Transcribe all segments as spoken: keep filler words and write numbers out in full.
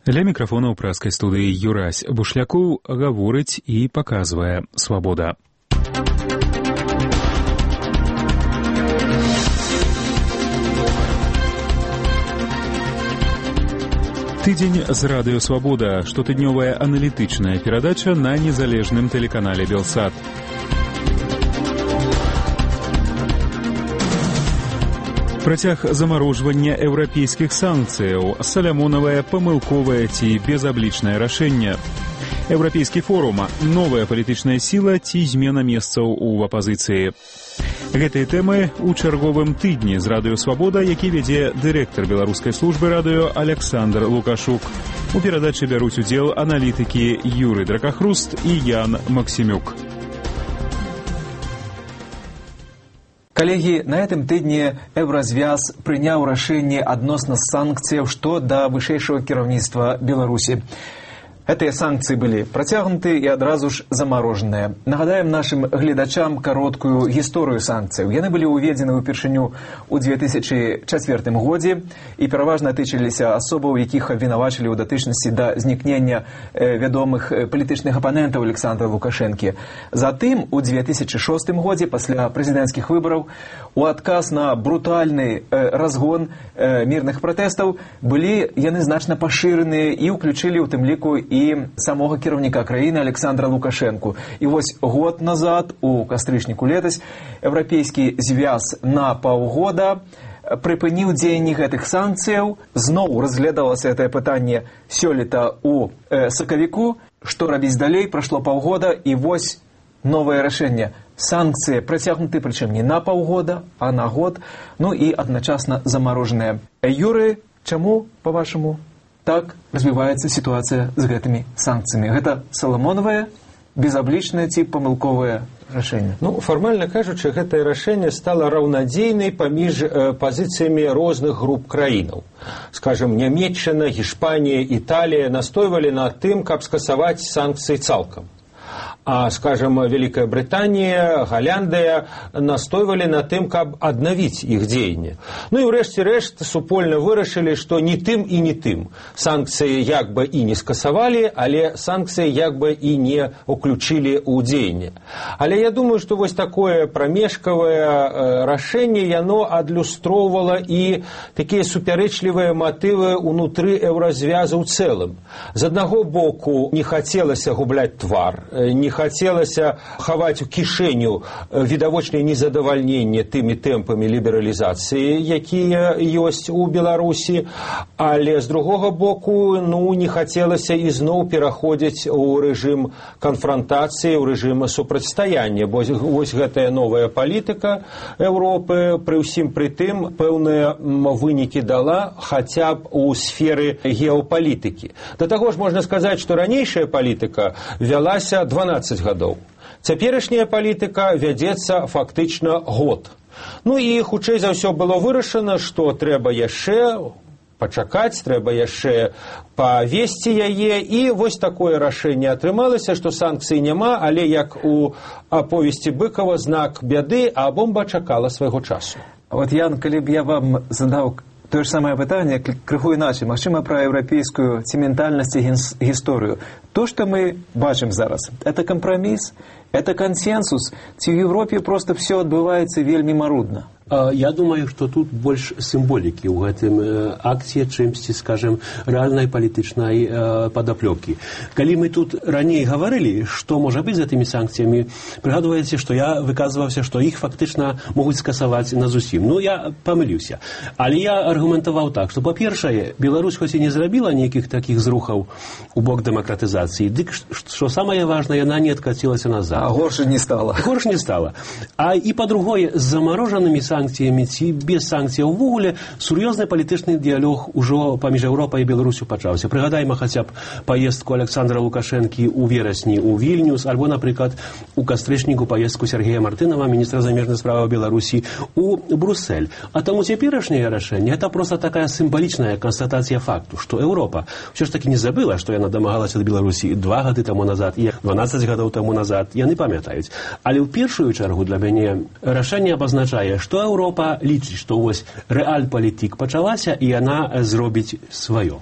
Ля мікрафона ў праскай студыі Юрась Бушлякоў гаворыць і паказвае «Свабода». Тыдзень з радыё «Свабода» – штотыднёвая аналітычная перадача на незалежным тэлеканале «Белсат». Працяг замарожвання еўрапейскіх санкцыяў, салямонавае, памылковае ці безаблічнае рашэнне. Еўрапейскі форум, новая палітычная сіла ці змена месцаў у апазіцыі. Гэтыя тэмы ў чарговым тыдні з радыё «Свабода», які вядзе дырэктар беларускай службы радыё Александр Лукашук. У перадачы бяруць удзел аналітыкі Юрый Дракахруст і Ян Максімюк. Коллеги, на этом тыдні Еврозвяз прыняў рашэнне адносна санкцыяў што да вышэйшага кіраўніцтва Беларусі. Гэтыя санкцыі былі працягнуты і адразу ж замарожаныя. Нагадаем нашым гледачам кароткую гісторыю санкцыяў. Яны былі ўведзены ўпершыню ў две тысячы чацвёртым годзе і пераважна тычыліся асобаў, якіх абвінавачылі ў датычнасці да знікнення вядомых палітычных апанентаў Александра Лукашэнкі. Затым, у две тысячы шостым годзе, пасля прэзідэнцкіх выбараў, у адказ на брутальны разгон мірных пратэстаў былі яны значна пашыраныя і ўключылі ў тым ліку і і самога кіраўніка краіны Александра Лукашэнку. І вось год назад, у кастрычніку летась, Еўрапейскі звяз на паўгода прыпыніў дзеянні гэтых санкцыяў. Зноў разглядалася гэтае пытанне сёлета ў э, сакавіку. Што рабіць далей? Прайшло паўгода, і вось новае рашэнне. Санкцыі працягнуты, прычым не на паўгода, а на год, ну і адначасна замарожаныя. Юры, чаму, па-вашаму, так развіваецца сітуацыя з гэтымі санкцыямі? Гэта саламонавае, безаблічнае ці памылковае рашэнне? Ну, фармальна кажучы, гэтае рашэнне стала раўнадзейнай паміж э, пазіцыямі розных груп краінаў. Скажем, Нямецчына, Гішпанія, Італія настойвалі на тым, каб скасаваць санкцыі цалкам. А, скажем, Великая Британия, Голландия настойвали на тым, каб аднавіць іх дзеянне. Ну і ўрэшце рэшт супольна вырашылі, што ні тым і ні тым. Санкцыі як бы і не скасавалі, але санкцыі як бы і не уключылі ў дзеянне. Але я думаю, што вось такое прамежкавае рашэнне, яно адлюстроўвала і такія супярэчлівыя матывы ўнутры Еўразвязу ў цэлым. З аднаго боку, не хацелася губляць твар, не хацелася хаваць у кішэню відавочнае незадавальненне тымі тэмпамі лібералізацыі, якія ёсць у Беларусі, але з другога боку, ну, не хацелася ізноў пераходзіць у рэжым канфрантацыі, у рэжым супрацьстаяння. Бо вось гэтая новая палітыка Еўропы пры ўсім пры тым пэўныя вынікі дала хаця б у сферы геапалітыкі. Да таго ж можна сказаць, што ранейшая палітыка вялася дванаццаць гадоў. Цяперашняя палітыка вядзецца фактычна год. Ну і хутчэй за ўсё было вырашана, што трэба яшчэ пачакаць, трэба яшчэ павесці яе, і вось такое рашэнне атрымалася, што санкцый няма, але як у аповесці Быкова знак бяды, а бомба чакала свайго часу. Вот, Ян, калі б я вам задаў тое ж самае пытанне, крыху іначай, магчыма, пра еўрапейскую ці ментальнасць і гісторыю. То, што мы бачым зараз, это кампраміс, это консенсус, ці ў Европе просто все адбываецца вельмі марудна? Я думаю, что тут больше символики в этом акте, чымсьці, скажем, реальной политичной подоплёки. Калі мы тут ранее говорили, что может быть с этими санкциями, пригадываете, что я выказывался, что их фактично могут скасовать на зусім. Ну, я помылился. Але я аргументовал так, что, по-першае, Беларусь хоть и не зрабила неких таких зрухов у бок демократизации, дык, что самое важное, она не откатилась назад. А горше не стало. Горше не стало. А и по-другое, с замороженными санкциями санкцыямі ці без санкцыяў увогуле сур'ёзны палітычны дыялог ужо паміж Еўропай і Беларусю пачаўся. Прыгадайма хаця б паездку Александра Лукашэнкі ў верасні ў Вільнюс, альбо, напрыклад, у кастрычніку паездку Сергея Мартынова, міністра замежных справаў Беларусі, у Бруссель. А таму цяперашняе рашэнне это просто такая сімвалічная канстатацыя факту, што Еўропа ўсё ж такі не забыла, што яна дамагалася ад Беларусі два гады таму назад і дванаццаць гадоў таму назад, яны памятаюць. Але ў першую чаргу для мяне рашэнне абазначае, што Еўропа лічыць, што вось рэаль-палітык пачалася і яна зробіць сваё.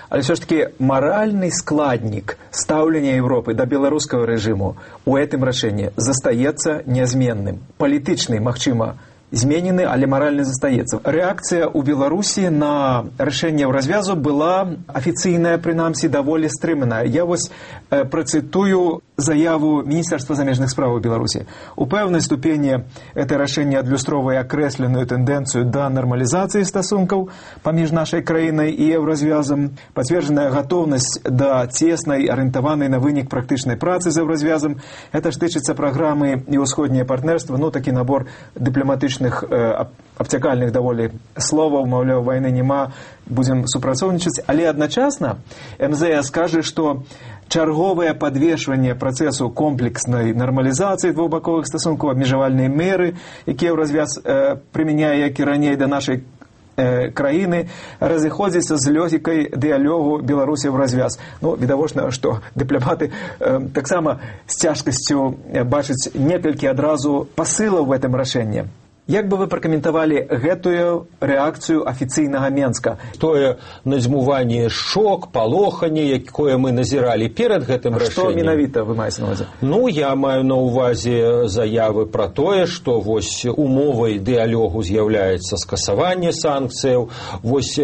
Але все ж таки моральный складник ставления Европы до белорусского режиму у этом решении застается неизменным. Политичный, магчыма, зменены, але моральны застаецца. Рэакцыя ў Беларусі на рашэнне ў развязу была афіцыйная, прынамсі, даволі стрыманая. Я вось э, працытую заяву Міністэрства замежных справаў Беларусі. У пэўнай ступені это рашэнне адлюстроўвае акрэсленую тэндэнцыю да нармалізацыі стасункаў паміж нашай краінай і еўразвязам, пацверджаная гатоўнасць да цеснай, арыентаванай на вынік практычнай працы з еўразвязам. Это ж тычыцца праграмы і ўсходняе партнерства, ну, такі набор дыпламатычных абцякальных даволі словаў, маўляў, вайны няма, будзем супрацоўнічаць. Але адначасна эм зэ эс кажа, што чарговае падвешванне працэсу комплекснай нармалізацыі двухбаковых стасункаў, абмежавальныя меры, якія развяз э, прымяняе, як і раней, да нашай э, краіны, разыходзіцца з лёгікай дыялогу Беларусі ў развяз. Ну, відавочна, што дыпламаты э, таксама з цяжкасцю бачаць некалькі адразу пасылаў в гэтым рашэнні. Як бы вы пракаментавалі гэтую рэакцыю афіцыйнага Менска? Тое надзьмуванне, шок, палоханне, якое мы назіралі перад гэтым а рашэннем. Што менавіта вы маеце на ўвазе? Ну, я маю на ўвазе заявы пра тое, што вось умовай дыялогу з'яўляецца скасаванне санкцыяў, вось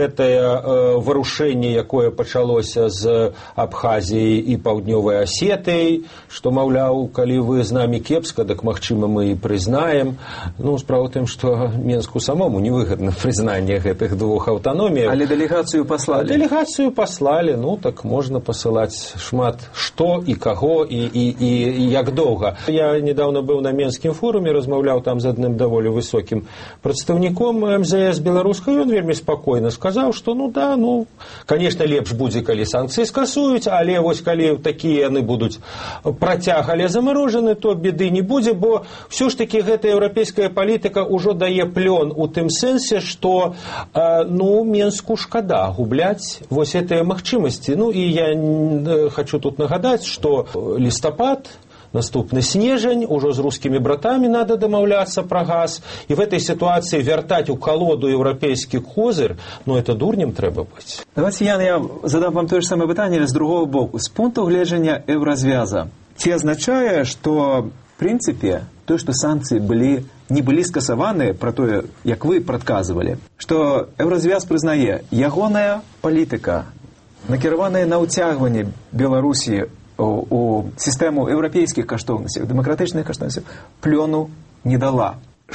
гэтае варушэнне, якое пачалося з Абхазіяй і Паўднёвай Асетыяй, што, маўляў, калі вы з намі кепска, дык, магчыма, мы і прызнаем. Ну, справа ў тым, што Менску самому невыгадна прызнанне гэтых двух аўтаномій. Але дэлегацыю паслалі. Дэлегацыю паслалі, ну, так можна пасылаць шмат што і каго і, і, і, і як доўга. Я недавно быў на Менскім форуме, размаўляў там з адным даволі высокім прадстаўніком эм зэ эс беларускай, ён вельмі спакойна сказаў, што, ну, да, ну, конечно, лепш будзе, калі санкцыі скасуюць, але вось калі такія яны будуць працяг, але замарожаны, то беды не будзе, бо ўсё ж такі гэта еўрапейская палітыка ўжо дае плён у тым сэнсе, што э, ну, Менску шкада губляць вось гэтыя магчымасці. Ну, і я хочу тут нагадаць, што лістапад, наступны снежень, ужо з рускімі братамі надо дамаўляцца пра газ, і в этой ситуации вяртаць у колоду еўрапейскі козыр, ну, это дурнем трэба быць. Давайте, Ян, я задам вам тое ж самае пытанне, але з другого боку. З пункту гледжання еўразвяза, ці азначае, што в прынцыпе то, што санкцыі былі не былі скасаваны, пра тое, як вы прадказвалі, што еўразвяз прызнае, ягоная палітыка, накіраваная на ўцягванне Беларусі у, у сістэму еўрапейскіх каштоўнасцяў, дэмакратычных каштоўнасцяў, плёну не дала.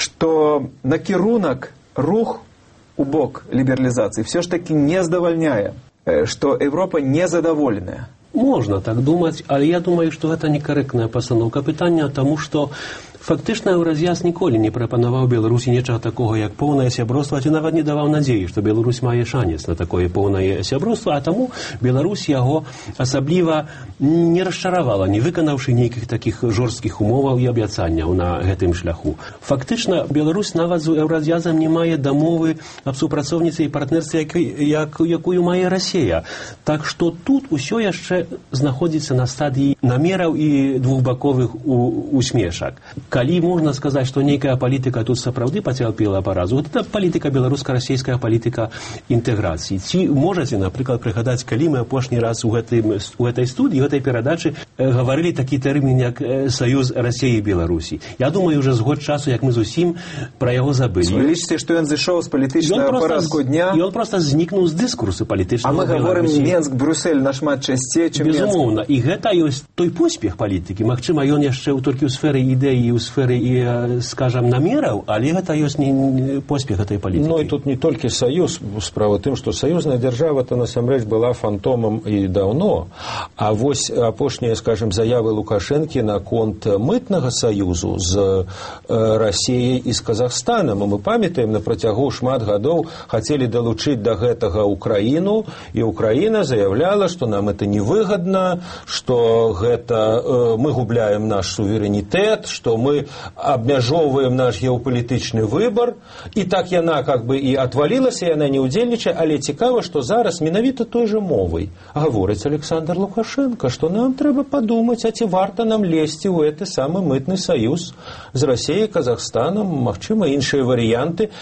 Што накірунак, рух у бок лібералізацыі все ж таки не здавальняе, што Еўропа незадаволеная. Можна так думаць, але я думаю, што гэта некарэктная пастаноўка пытання, таму што фактычна еўраз'яз ніколі не прапанаваў Беларусі нечага такога, як поўнае сяброўства, ці нават не даваў надзеі, што Беларусь мае шанец на такое поўнае сяброўства, а таму Беларусь яго асабліва не расчаравала, не выканаўшы нейкіх такіх жорсткіх умоваў і абяцанняў на гэтым шляху. Фактычна Беларусь нават з еўраз'язам не мае дамовы аб супрацоўніцтве і партнерстве, як, якую мае Расія. Так што тут усё яшчэ знаходзіцца на стадыі намераў і двухбаковых усмешак. Калі можна сказаць, што нейкая палітыка тут сапраўды пацярпела паразу, гэта палітыка, беларуска-расійская палітыка інтэграцыі. Ці можаце, напрыклад, прыгадаць, калі мы апошні раз у гэтай, у гэтай студыі, у гэтай перадачы э, гаварылі такі тэрмін, як э, саюз Расіі і Беларусі. Я думаю, уже з год часу, як мы зусім пра яго забылі. Вы лічыце, што ён зышоў з палітычнага парадку дня? Ён проста знікнуў з дыскурсу палітычнага. А мы гаворым Менск, Брюссель нашмат часцей, чым Менск. Безумоўна. І гэта ёсць той поспех палітыкі. Магчыма, ён яшчэ толькі ў сферы ідэі, у сферы і, скажам, намераў, але гэта ёсць не, не поспех этой палітыкі. Ну і тут не толькі саюз, справа тым, што саюзная дзяржава-то насамрэч была фантомам і даўно, а вось апошнія, скажам, заявы Лукашэнкі наконт мытнага саюзу з э, Расіяй і з Казахстанам. Мы памятаем, на працягу шмат гадоў хацелі далучыць да гэтага Украіну, і Украіна заявляла, што нам это невыгадна, што гэта э, мы губляем наш суверэнітэт, што мы абмяжоўваем наш геапалітычны выбар, і так яна как бы і отвалілася, яна не ўдзельнічае, але цікава, што зараз менавіта той жа мовай гаворыць Александр Лукашенко, што нам трэба падумаць, а ці варта нам лезці ў гэты самы мытны саюз з Расіяй, Казахстанам, магчыма, іншыя варыянты.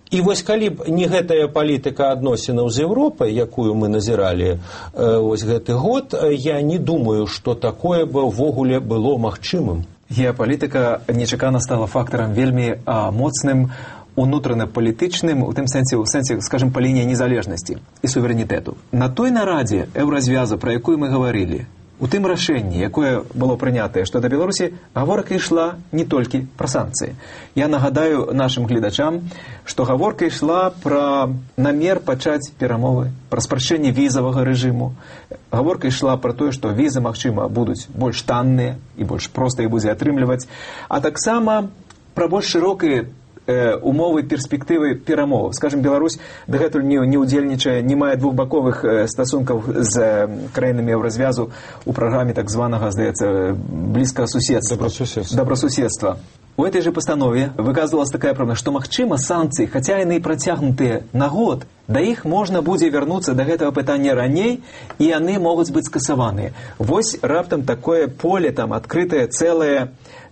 І вось калі б не гэтая палітыка адносінаў з Еўропай, якую мы назіралі вось гэты год, я не думаю, што такое бы ўвогуле было магчымым. Геапалітыка нечакана стала фактарам вельмі а, моцным унутрана-палітычным, у тым сэнсе, у сэнсе, скажем, па лініі незалежнасці і суверэнітэту. На той нарадзе еўразвязу, пра якую мы гаварылі, у тым рашэнні, якое было прынятае, што да Беларусі гаворка ішла не толькі пра санкцыі. Я нагадаю нашым гледачам, што гаворка ішла пра намер пачаць перамовы, пра спрашчэнне візавага рэжыму. Гаворка ішла пра тое, што візы, магчыма, будуць больш танныя і больш проста іх будзе атрымліваць, а таксама пра больш шырокія умовы перспектывы перамоваў. Скажем, Беларусь дагэтуль не, не удзельнічае, не мае двухбаковых стасункаў з краінамі еўразвязу у праграме так званага, здаецца, блізкага суседства. Добрасуседства. Добрасуседства. У этой же постанове выказывалась такая праблема, што, магчыма, санкцыі, хаця яны і працягнутыя на год, да іх можна будзе вярнуцца да гэтага пытання раней, і яны могуць быць скасаваныя. Вось раптам такое поле там адкрытае цэлае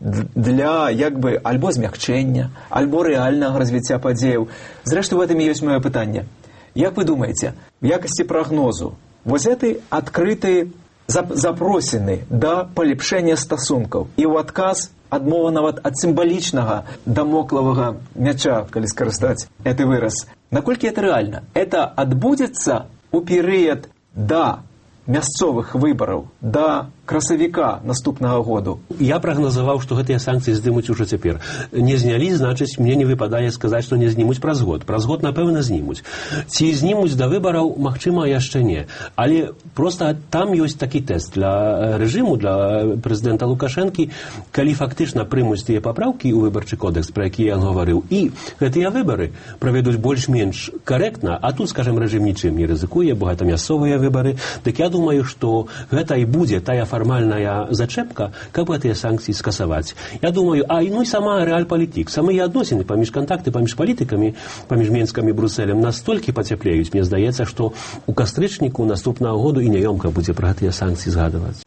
для як бы альбо змягчэння, альбо рэальнага развіцця падзеяў. Зрэшты, в этом і ёсць маё пытанне. Як вы думаеце, в якасці прагнозу, вось гэты адкрыты запросены да палепшэння стасункаў і ў адказ адмова нават ад сімвалічнага дамоклавага мяча, калі скарыстаць гэты выраз. Наколькі это рэальна? Это адбудзецца ў перыяд да мясцовых выбараў, да красавіка наступнага году? Я прагназаваў, што гэтыя санкцыі здымуць ужо цяпер. Не знялі, значыць, мне не выпадае сказаць, што не знімуць праз год. Праз год, напэўна, знімуць. Ці знімуць да выбараў, магчыма, яшчэ не. Але проста там ёсць такі тэст для рэжыму, для прэзідэнта Лукашэнкі, калі фактычна прымуць тыя папраўкі ў выбарчы кодекс, пра які я гаварыў, і гэтыя выбары правядуць больш-менш карэктна, а тут, скажем, рэжым нічым не рызыкуе, бо гэта мясцовыя выбары. Дык я думаю, што гэта і будзе тая фармальная зачэпка, каб гэтыя санкцыі скасаваць. Я думаю, а ну і сама рэальпалітык, самыя адносіны паміж кантакты, паміж палітыкамі, паміж Менскам і Брусэлем настолькі пацяплеюць, мне здаецца, што ў кастрычніку наступнага году і няёмка будзе пра гэтыя санкцыі згадаваць.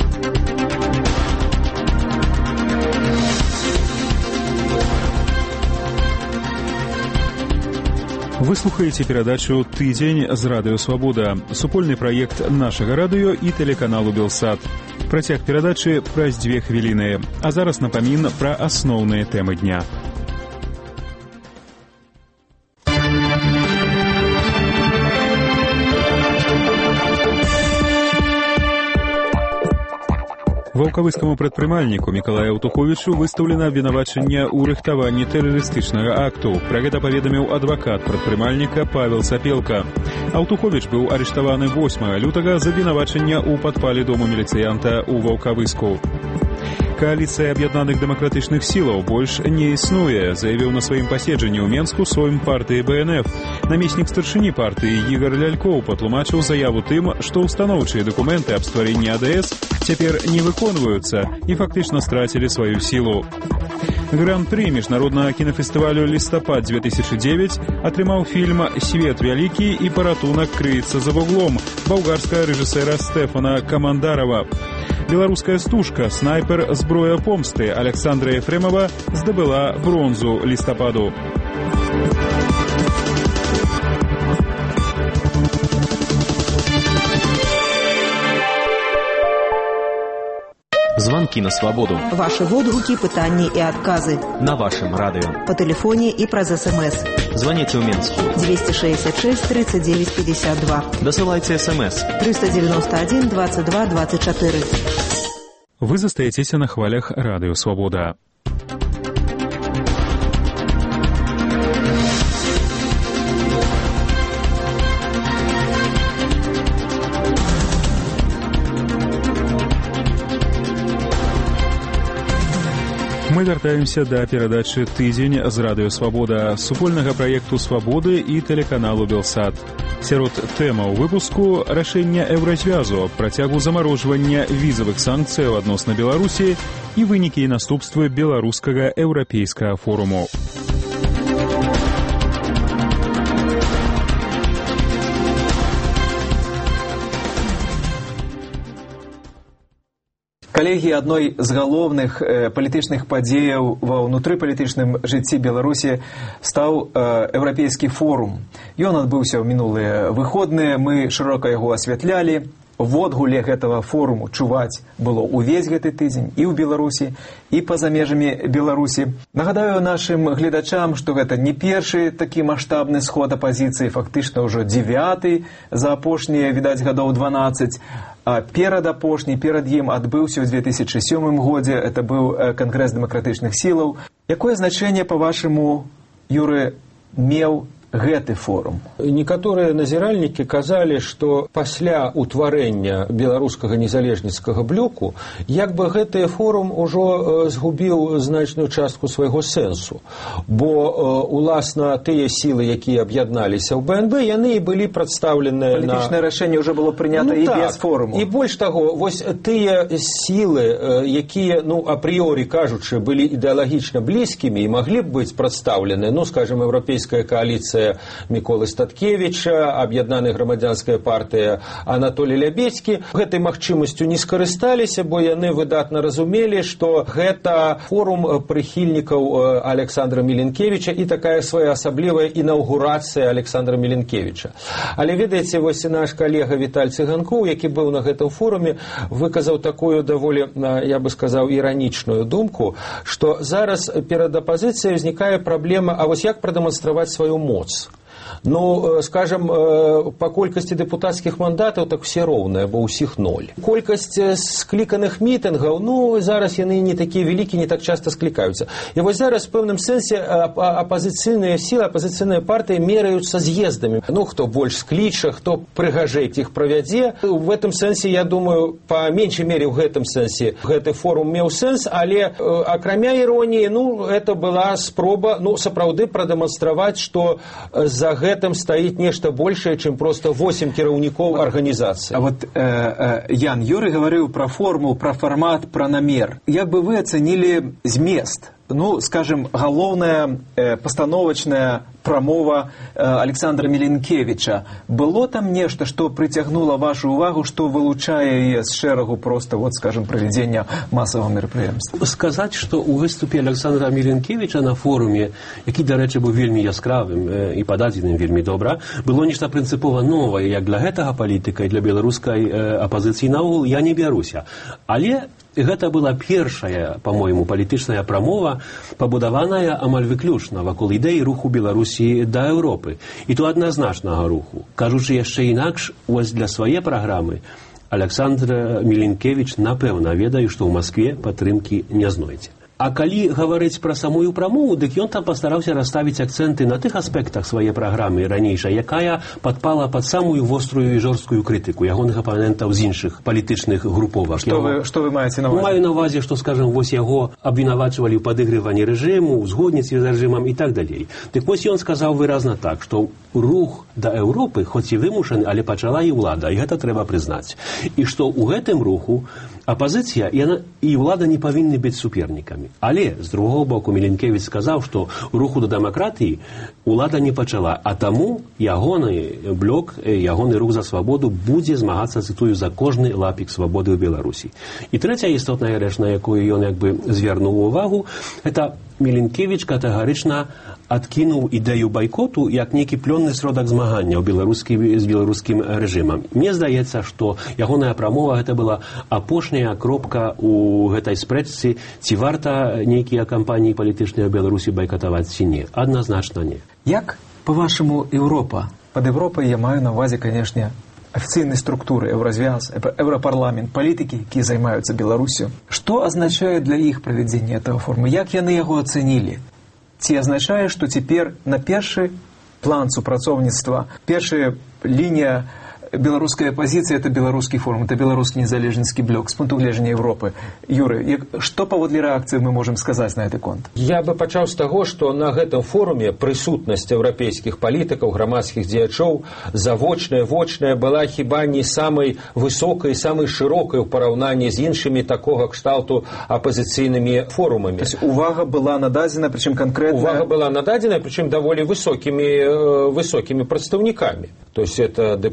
Вы слухаеце перадачу «Тыдзень» з радыё «Свабода», супольны праект нашага радыё і тэлеканалу «Белсат». Працяг перадачы праз дзве хвіліны. А зараз напамін пра асноўныя тэмы дня. Ваўкавыскаму прадпрымальніку Мікалаю Аўтуховічу выстаўлена абвінавачанне ў рыхтаванні тэрарыстычнага акту. Пра гэта паведаміў адвакат прадпрымальніка Павел Сапелка. Аўтуховіч быў арыштаваны восьмага лютага за абвінавачанне ў падпале дому міліцыянта ў Ваўкавыску. Коаліцыя аб'яднаных дэмакратычных сілаў больш не існуе, заявіў на сваім паседжанні ў Менску сойм партыі Бэ Эн Эф. Намеснік старшыні партыі Ігар Лялькоў патлумачыў заяву тым, што ўстаноўчыя дакументы аб стварэнні А Дэ Эс цяпер не выконваюцца і фактычна страцілі сваю сілу. Гран-пры міжнароднага кінафестывалю «Лістапад две тысячи девять» атрымаў фільм «Свет вялікі і паратунак крыецца за вуглом» балгарскага рэжысэра Стэфана Камандарава. Беларуская стужка «Снайпер. Зброя помсты» Александра Ефремова здабыла бронзу «Лістападу». Звонки на свободу. Ваши водгуки, пытанні і адказы. На вашем радио. По телефоне и праз СМС. Звоните в Минск. двести шестьдесят шесть тридцать девять пятьдесят два. Досылайте СМС. триста девяносто один двадцать два двадцать четыре. Вы застаецеся на хвалях радыё «Свабода». Мы вяртаемся да перадачы «Тыдзень» з радыё «Свабода», супольнага праекту «Свабоды» і тэлеканалу «Белсат». Сярод тэмаў выпуску рашэння Еўразвязу, працягу замарожвання візавых санкцыяў адносна Беларусі і вынікі і наступствы беларускага еўрапейскага форуму. Калегі, адной з галоўных э, палітычных падзеяў ва ўнутрыпалітычным жыцці Беларусі стаў э, еўрапейскі форум. Ён адбыўся ў мінулыя выходныя, мы шырока яго асвятлялі. Водгуле гэтага форуму чуваць было ўвесь гэты тыдзень і ў Беларусі, і па-за межамі Беларусі. Нагадаю нашым гледачам, што гэта не першы такі маштабны сход апазіцыі, фактычна ўжо дзевяты за апошнія, відаць, гадоў дванаццаць. А перад апошні, перад ім адбыўся ў две тысячы сёмым годзе, это быў Кангрэс дэмакратычных сілаў. Якое значэнне, па-вашаму, Юры, меў гэты форум? Некаторыя назіральнікі казалі, што пасля ўтварэння беларускага незалежніцкага блоку, як бы гэты форум ужо згубіў значную частку свайго сэнсу. Бо, уласна, тыя сілы, якія аб'ядналіся ў бэ эн бэ, яны і былі прадстаўленыя на... Палітычнае рашэнне ўжо было прынята ну, і так, без форуму. І больш таго, вось тыя сілы, якія, ну, апрыёрі кажучы, былі ідэалагічна блізкімі і маглі б быць прадстаўлены, ну, скажем, еўрапейская кааліцыя Міколы Статкевіча, аб'яднаная грамадзянская партыя Анатолій Лябедзькі. Гэтай магчымасцю не скарысталіся, бо яны выдатна разумелі, што гэта форум прыхільнікаў Александра Міленкевіча і такая своеасаблівая інаўгурацыя Александра Міленкевіча. Але, ведаеце, вось наш калега Віталь Цыганкоў, які быў на гэтым форуме, выказаў такую даволі, я бы сказаў, іранічную думку, што зараз перад апазіцыяй узнікае праблема, а вось як прадэманстраваць сваю моц? Ну, скажем, по колькасці дэпутацкіх мандатаў так все роўныя, бо ўсіх ноль. Колькасць скліканых мітынгаў, ну, зараз яны не такія вялікія, не так часта склікаюцца. І вось зараз, в пэўным сэнсе, апазіцыйныя сілы, апазіцыйныя партыі мераюцца з'ездамі. Ну, хто больш скліча, хто прыгажэй іх правядзе. В гэтым сэнсе, я думаю, па меншай мере ў гэтым сэнсе гэты форум меў сэнс, але акрамя іроніі, ну, это была спроба, ну, сапраўды прадэманстраваць, што за гэтым стаіць нешта большае, чым проста восемь кіраўнікоў арганізацыі. А вот э, э, Ян, Юрый говорил про форму, про формат, про намер. Як бы вы оценили змест? Ну, скажем, галоўная э, пастановачная прамова э, Александра Міленкевіча. Было там нешта, што прыцягнула вашу увагу, што вылучае яе з шэрагу просто, вот, скажем, правядзення масавага мерапрыемства? Сказаць, што ў выступе Александра Міленкевіча на форуме, які, дарэчы, быў вельмі яскравым э, і пададзеным вельмі добра, было нешта прынцыпова новае, як для гэтага палітыка і для беларускай э, апазіцыі наогул, я не бяруся. Але гэта была першая, па-мойму, палітычная прамова, пабудаваная амаль выключна вакол ідэі руху Беларусі да Еўропы. І то адназначнага руху. Кажучы яшчэ інакш, вось для свае праграмы Александр Міленкевіч напэўна ведае, што ў Маскве падтрымкі не знойдзе. А калі гаварыць пра самую прамову, дык ён там пастараўся расставіць акцэнты на тых аспектах свае праграмы ранейшай, якая падпала пад самую вострую і жорсткую крытыку ягоных апанентаў з іншых палітычных груповак. Што вы, што вы маеце на ўвазе? Маю на ўвазе, што, скажам, вось яго абвінавачвалі ў падыгрыванні рэжыму, у згодніцтве з рэжымам і так далей. Дык вось ён сказаў выразна так, што рух да Еўропы, хоць і вымушаны, але пачала і ўлада, і гэта трэба прызнаць. І што ў гэтым руху апазіцыя і ўлада не павінны быць супернікамі. Але, з другого боку, Міленкевіч сказаў, што руху да дэмакратыі ўлада не пачала, а таму ягоны блок, ягоны рух за свабоду будзе змагацца, цытую, за кожны лапік свабоды ў Беларусі. І трэця істотная рэч, на якую ён як бы звярнуў увагу, это Міленкевіч катэгарычна адкінуў ідэю байкоту як нейкі плённы сродак змагання ў беларускі, з беларускім рэжымам. Мне здаецца, што ягоная прамова гэта была апошняя кропка ў гэтай спрэчцы, ці варта нейкія кампаніі палітычныя ў Беларусі байкатаваць ці не. Адназначна не. Як, по-вашаму, Еўропа? Пад Еўропай я маю на ўвазе, канешне, официальной структуры, Еврозвяз, Европарламент, политики, которые занимаются Беларусью. Что означает для их проведения этого форума? Як яны яго оценили? Ці означает, что теперь на першы план супрацоўніцтва, першая линия беларускай апозіцыі — это беларускі форум, это беларускі незалежніцкі блок з пункту гледжання Европы. Юры, што паводле рэакцыі мы можем сказаць на гэты конт? Я бы пачаў з таго, што на гэтым форуме прысутнасць еўрапейскіх палітыкаў, грамадскіх дзеячоў завочная, вочная была хіба не самай высокай, самай шырокай у параўнанні з іншымі такога кшталту апозіцыйнымі форумамі. То есть увага была нададзена, причем конкретно... Увага была нададзена, причем даволі высокімі, высокімі прадстаўнікамі. То есть это депутаты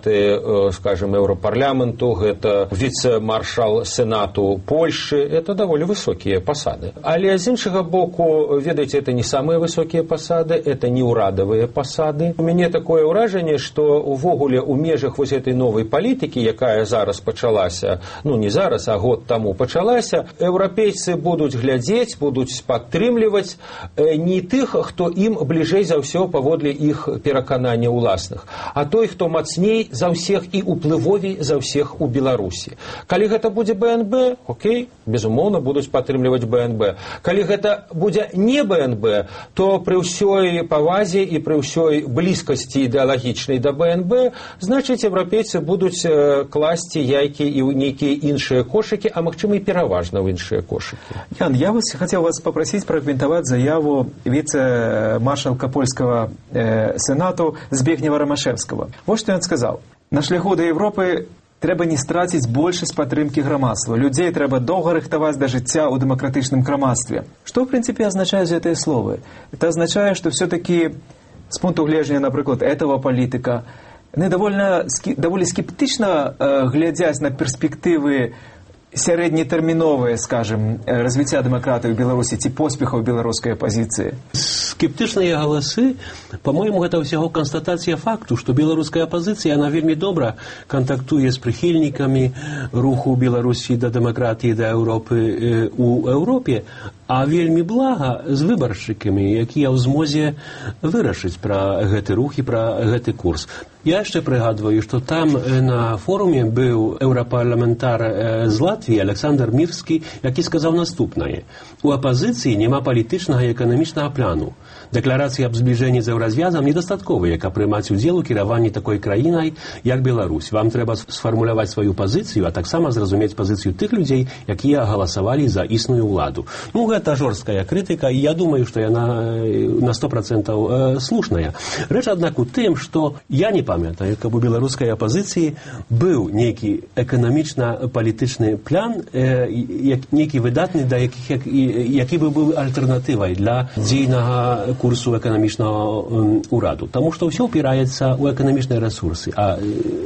депутаты, скажем, Еўрапарламенту, гэта віцэ-маршал Сенату Польши. Это даволі высокія пасады. Але з іншага боку, ведаеце, это не самыя высокія пасады, это не ўрадавыя пасады. У мяне такое ўражанне, што увогуле у межах вось этой новай палітыкі, якая зараз пачалася, ну не зараз, а год таму пачалася, еўрапейцы будуць глядзець, будуць падтрымліваць не тых, хто ім бліжэй за ўсё паводле іх пераканання ўласных, а той, хто мацней за ўсіх і уплывовей за ўсіх у Беларусі. Калі гэта будзе Бэ Эн Бэ, окей, безумоўна, будуць падтрымліваць Бэ Эн Бэ. Калі гэта будзе не Бэ Эн Бэ, то пры ўсёй павазе і пры ўсёй блізкасці ідэалагічнай да Бэ Эн Бэ, значыць, еўрапейцы будуць класці яйкі і ў нейкія іншыя кошыкі, а магчыма і пераважна ў іншыя кошыкі. Ян, я вас хотел вас попросить прокомментовать заяву вице-маршалка польского э, сенату Збегнева Ромашевского. Вот что он сказал. На шляху до Европы трэба не страціць большасць падтрымкі грамадства. Людзей трэба доўга рыхтаваць да жыцця ў дэмакратычным грамадстве. Что, в принципе, означают эти слова? Это означает, что все-таки с пункту гледжання, например, этого политика, они довольно, довольно скептично э, глядяць на перспективы сярэднетэрміновае, скажем, развіцця дэмакратыі ў Беларусі ці поспехаў беларускай апазіцыі? Скептычныя галасы, по-моему, гэта ўсяго канстатацыя факту, што беларуская апазіцыя, она вельмі добра кантактуе з прыхільнікамі руху Беларусі да дэмакратыі, да Еўропы у Еўропе, а вельмі блага з выбаршчыкамі, якія ў змозе вырашыць пра гэты рух і пра гэты курс. Я яшчэ прыгадваю, што там на форуме быў еўрапарламентар з Латвіі Александр Мірскі, які сказаў наступнае. У апазіцыі няма палітычнага і эканамічнага плану. Дэкларацыя аб збліжэнні з еўразвязам недастатковая, каб прымаць удзел у кіраванні такой краінай, як Беларусь. Вам трэба сфармуляваць сваю пазіцыю, а таксама зразумець пазіцыю тых людзей, якія галасавалі за існую ўладу. Ну, гэта жорсткая крытыка, і я думаю, што яна на сто процентаў слушная. Рэч, аднак, у тым, што я не памятаю, каб у беларускай апазіцыі быў нейкі эканамічна-палітычны план, нейкі выдатны, да якіх, які бы быў альтэрнатывай для дзейнага курсу эканамічнага ўраду. Таму што ўсё ўпіраецца ў эканамічныя рэсурсы. А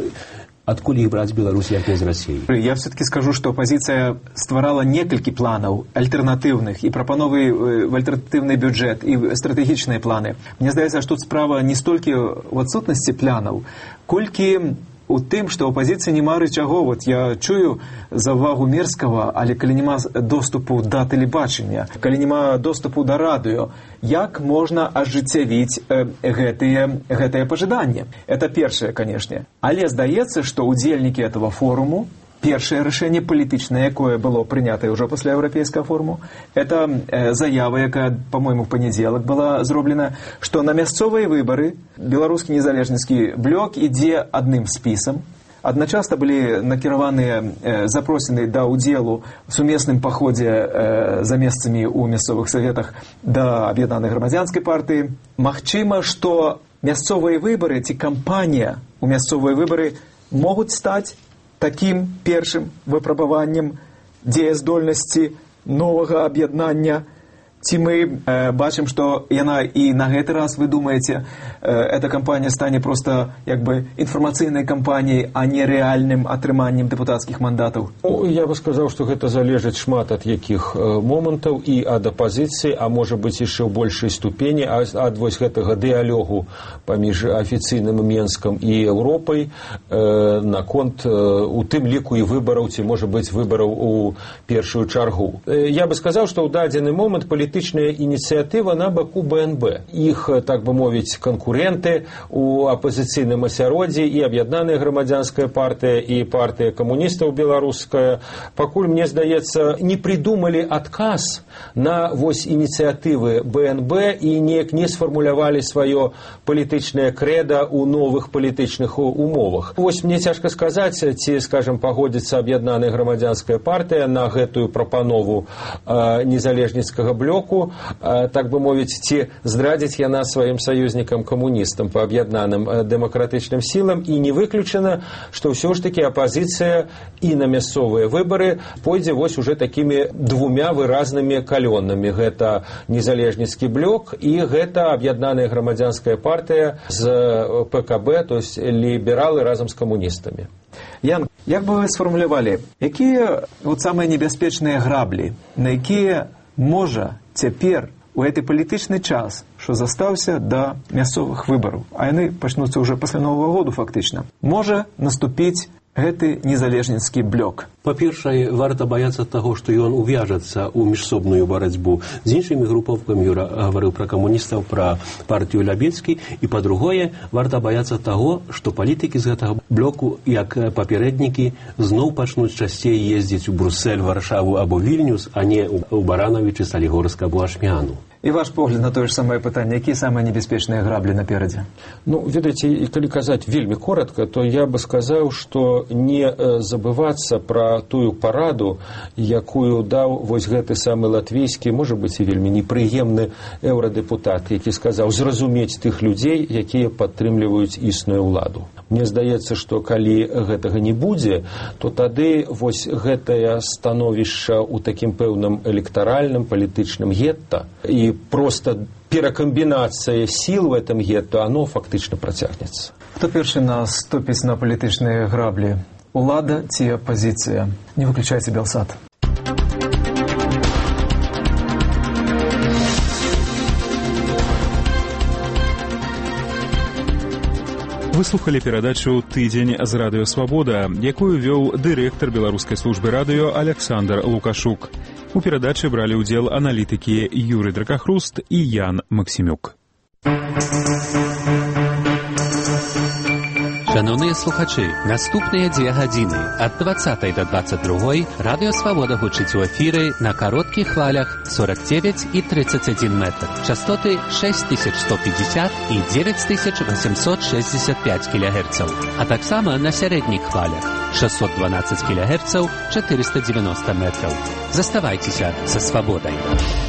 адкуль іх браць Беларусі, як не з Расіі? Я все-таки скажу, что оппозиция стварала некалькі планаў альтэрнатыўных і прапановы в альтэрнатыўны бюджэт і стратэгічныя планы. Мне здаецца, што тут справа не столькі ў адсутнасці планаў, колькі у тым, што апозіцыя няма рычаго. Вот я чую заўвагу Мерскага, але калі няма доступу да тэлебачання, калі няма доступу да радыё, як можна ажыццявіць э, гэтые, гэтые пажаданні? Это першае, канешне. Але здаецца, што удзельнікі этого форуму, першае рашэнне палітычнае, якое было прынятае ўжо пасля еўрапейскага форуму, это э, заява, якая, по-моему, в панядзелак была зроблена, што на мясцовыя выбары беларускі незалежніцкі блок ідзе адным спісам. Адначасна былі накіраваныя э, запросены да ўдзелу в сумесным паходзе э, за месцамі ў мясцовых саветах да аб'яднанай грамадзянскай партыі. Магчыма, што мясцовыя выбары ці кампанія ў мясцовыя выбары могуць стаць таким першым выпрабаваннем дзеяздольнасці новага аб'яднання. Ці мы э, бачым, што яна і на гэты раз, вы думаеце, э, эта кампанія стане проста як бы інфармацыйнай кампаніяй, а не рэальным атрыманнем дэпутацкіх мандатаў? Ну, я бы сказаў, што гэта залежыць шмат ад якіх э, момантаў і ад апазіцыі, а можа быць яшчэ ў большай ступені ад, ад вось гэтага дыялогу паміж афіцыйным Менскам і Еўропай э, наконт э, у тым ліку і выбараў, ці можа быць выбараў у першую чаргу. Э, я бы сказаў, што ў дадзены момант палітычная ініцыятыва на баку Бэ Эн Бэ. Іх, так бы мовіць, канкуренты у апозіцыйным асяроддзі і аб'яднаная грамадзянская партыя і партыя камуністаў беларуская пакуль, мне здаецца, не придумалі адказ на вось ініцыятывы Бэ Эн Бэ і неяк не сфармулявалі сваё палітычнае крэда ў новых палітычных умовах. Вось мне цяжка сказаць, ці, скажем, пагодзіцца аб'яднаная грамадзянская партыя на гэтую прапанову э, незалежніцкага блоку, боку, так бы мовіць, ці здрадзіць яна сваім саюзнікам камуністам па аб'яднаным дэмакратычным сілам, і не выключана, што ўсё ж такі апазіцыя і на мясцовыя выбары пойдзе вось уже такімі двумя выразнымі калёнамі. Гэта незалежніцкі блок і гэта аб'яднаная грамадзянская партыя з ПКБ, то есть лібералы разам з камуністамі. Ян, як бы вы сфармулявалі, якія вот самыя небяспечныя граблі, на якія можа цяпер у гэты палітычны час, што застаўся да мясцовых выбараў, а яны пачнуцца ўжо пасля Новага году фактычна, можа наступіць гэты незалежніцкі блок? Па-першае, варта баяцца таго, што ён увяжацца ў міжсобную барацьбу з іншымі групоўкамі. Юра гаварыў пра камуністаў, пра партыю Лябецкі. І па-другое, варта баяцца таго, што палітыкі з гэтага блоку, як папярэднікі, зноў пачнуць часцей ездзіць у Бруссель, Варшаву або Вільнюс, а не ў Баранавічы, Салігорск або Ашмяну. І ваш погляд на тое ж самае пытанне, якія самыя небяспечныя граблі наперадзе? Ну, ведаеце, і калі казаць вельмі коротка, то я бы сказаў, што не забывацца пра тую параду, якую даў вось гэты самы латвійскі, можа быць, і вельмі непрыемны еўрадэпутат, які сказаў зразумець тых людзей, якія падтрымліваюць існую ўладу. Мне здаецца, што калі гэтага не будзе, то тады вось гэтае становішча ў такім пэўным электаральным палітычным гетта і просто перакамбінацыя сіл в этом гетто, оно фактычна працягнецца. Хто першы нас ступіць на палітычныя граблі? Улада ці апазіцыя? Не выключайце Белсат. Выслухали перадачу «Тыдзень з радыё Свабода», якую вёў дырэктар беларускай службы радыё Александр Лукашук. У перадачы бралі ўдзел аналітыкі Юрый Дракахруст і Ян Максімюк. Шановныя слухачы, наступныя дзве гадзіны ад дваццатай да дваццаць другой радыё Свабода гучыць у эфіры на кароткіх хвалях сорок девять і тридцать один метр, частоты шесть тысяч сто пятьдесят і девять тысяч восемьсот шестьдесят пять кілогерцаў, а таксама на сярэдніх хвалях шестьсот двенадцать кілогерцаў, четыреста девяносто метраў. Заставайцеся са Свабодай.